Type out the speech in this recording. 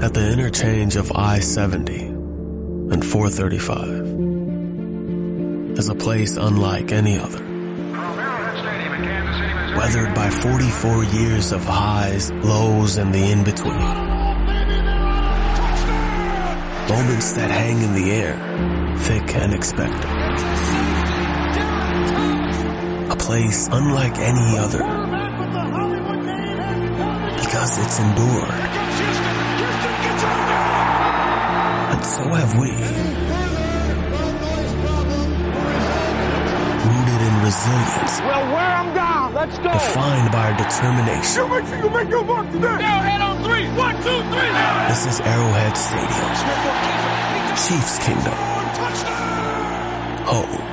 at the interchange of I-70 and 435 is a place unlike any other. Weathered by 44 years of highs, lows, and the in-between. Moments that hang in the air, thick and expected. A place unlike any other, because it's endured. And so have we. Rooted in resilience. Well, wear them down. Let's go. Defined by our determination. You make sure you make your mark today. Arrowhead on 3. 1, 2, 3. This is Arrowhead Stadium. Chiefs Kingdom. Home